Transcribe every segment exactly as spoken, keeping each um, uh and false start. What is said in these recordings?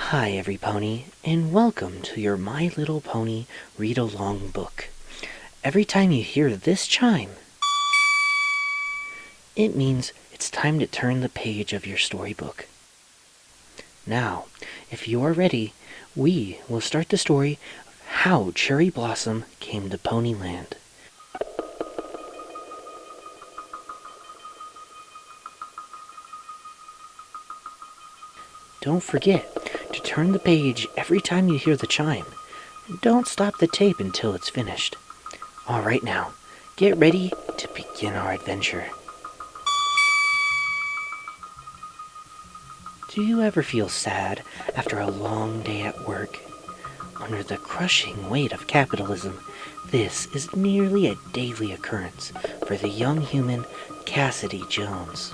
Hi, every pony, and welcome to your My Little Pony read-along book. Every time you hear this chime, it means it's time to turn the page of your storybook. Now, if you are ready, we will start the story of how Cherry Blossom came to Ponyland. Don't forget to turn the page every time you hear the chime, and don't stop the tape until it's finished. Alright now, get ready to begin our adventure. Do you ever feel sad after a long day at work? Under the crushing weight of capitalism, this is nearly a daily occurrence for the young human Cassidy Jones.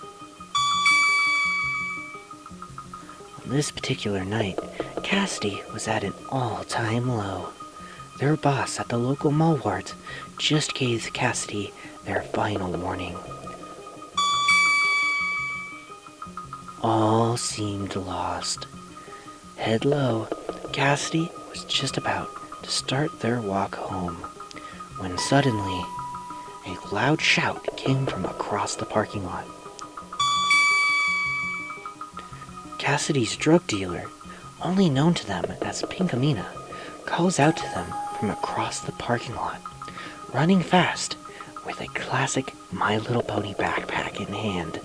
On this particular night, Cassidy was at an all-time low. Their boss at the local Malwart just gave Cassidy their final warning. All seemed lost. Head low, Cassidy was just about to start their walk home, when suddenly, a loud shout came from across the parking lot. Cassidy's drug dealer, only known to them as Pinkamena, calls out to them from across the parking lot, running fast with a classic My Little Pony backpack in hand.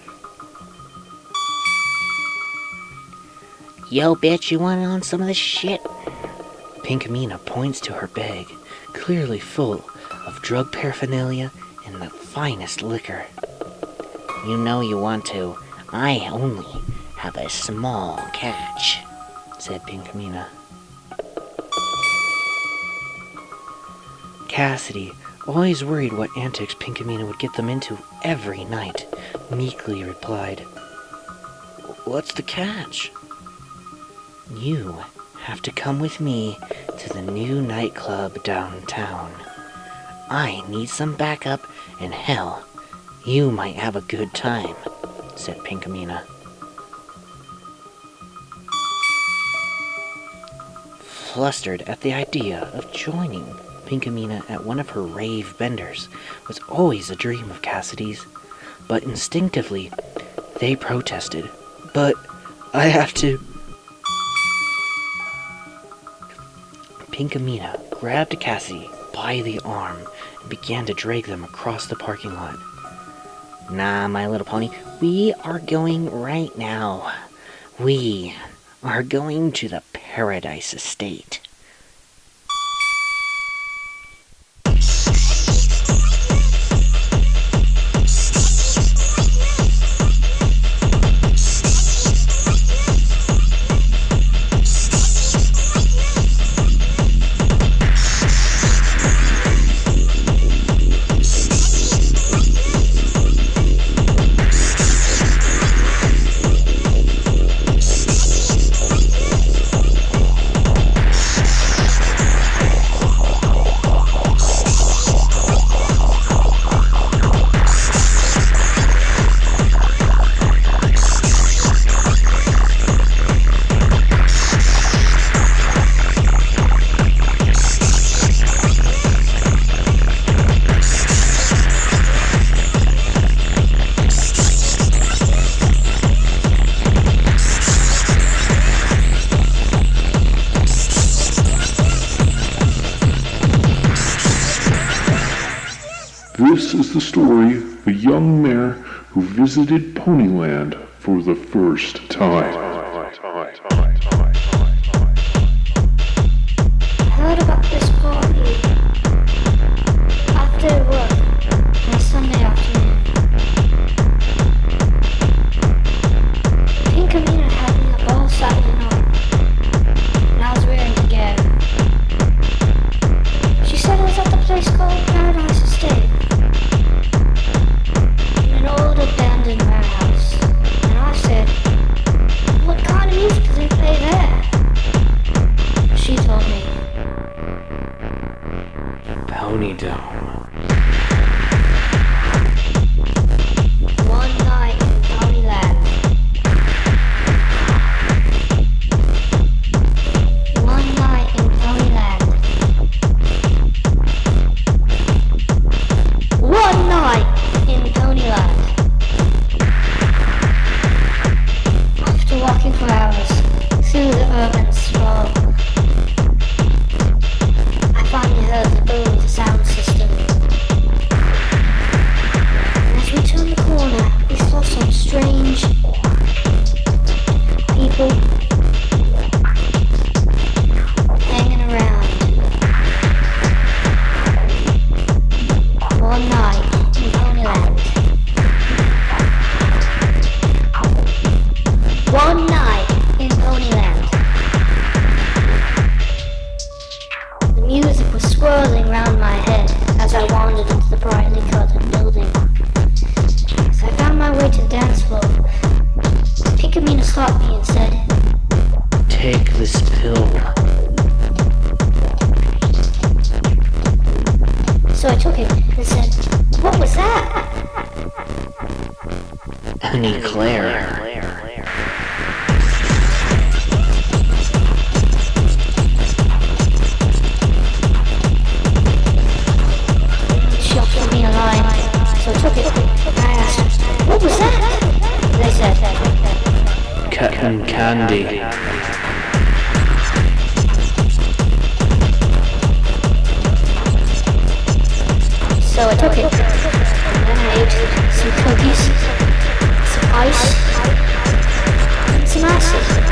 Yo, bitch, you want on some of this shit? Pinkamena points to her bag, clearly full of drug paraphernalia and the finest liquor. You know you want to. I only have a small catch, said Pinkamena. Cassidy, always worried what antics Pinkamena would get them into every night, meekly replied, What's the catch? You have to come with me to the new nightclub downtown. I need some backup, and hell, you might have a good time, said Pinkamena. Flustered at the idea of joining Pinkamena at one of her rave benders was always a dream of Cassidy's, but instinctively they protested. But I have to... Pinkamena grabbed Cassidy by the arm and began to drag them across the parking lot. Nah, my little pony, we are going right now. We are going to the Paradise Estate. This is the story of a young mare who visited Ponyland for the first time. I heard about this party after work on a Sunday afternoon. Pinkamena had me up all Saturday night, and I was raring to go. She said it was at the place called Paradise Estate. An old abandoned warehouse, and I said, what kind of music do they play there? She told me, Pony Dome. Annie Claire. She offered me a line, so I took it. I asked, what was that? They said, Cotton candy. so I took it. And then I ate some cookies, some ice, and some acid.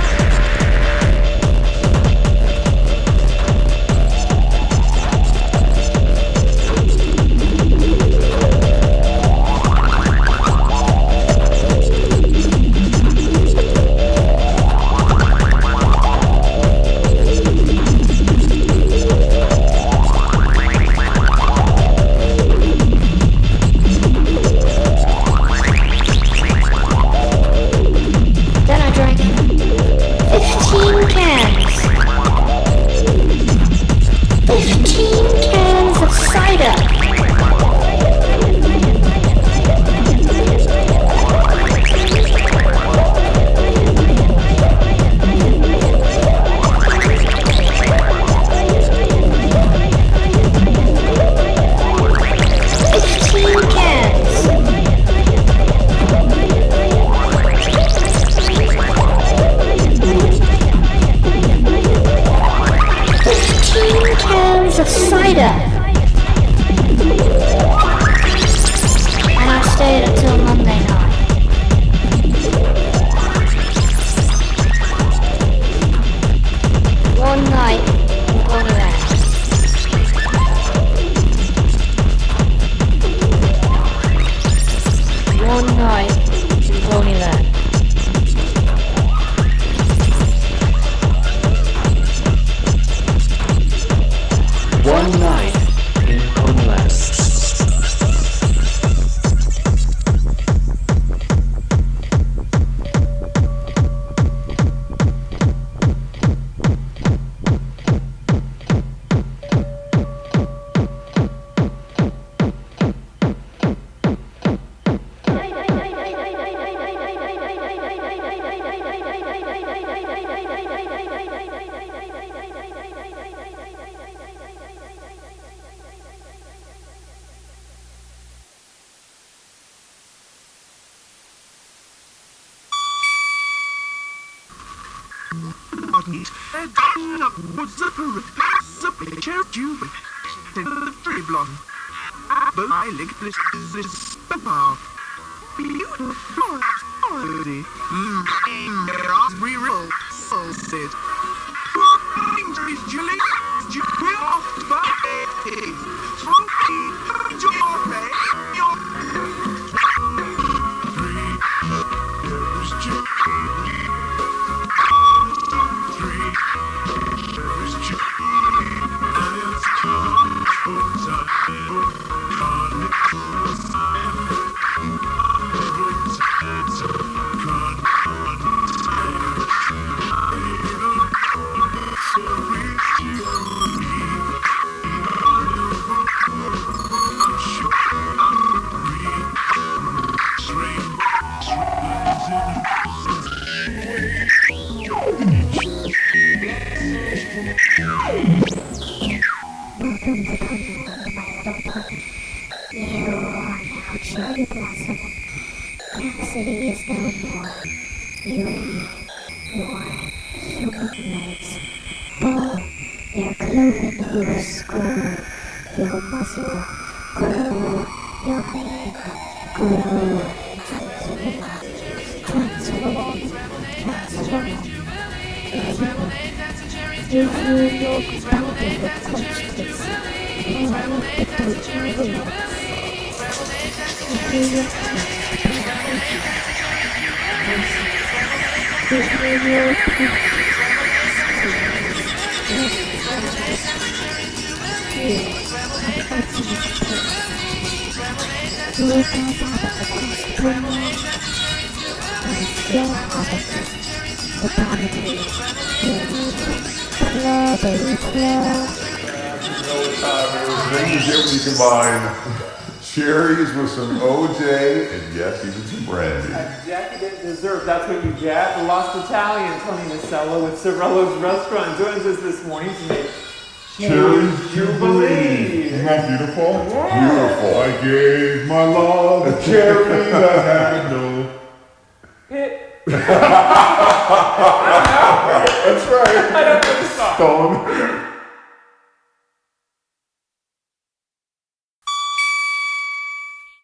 Then you get when you combine cherries with some O J, and yes, even some brandy. A decadent dessert, that's what you get. The Lost Italian, Tony Masello with Cirillo's Restaurant joins us this morning to make Cherry Jubilee. Isn't that beautiful? Yeah. Beautiful. I gave my love a cherry that had no... Hit. That's right. I don't know the song. Stone.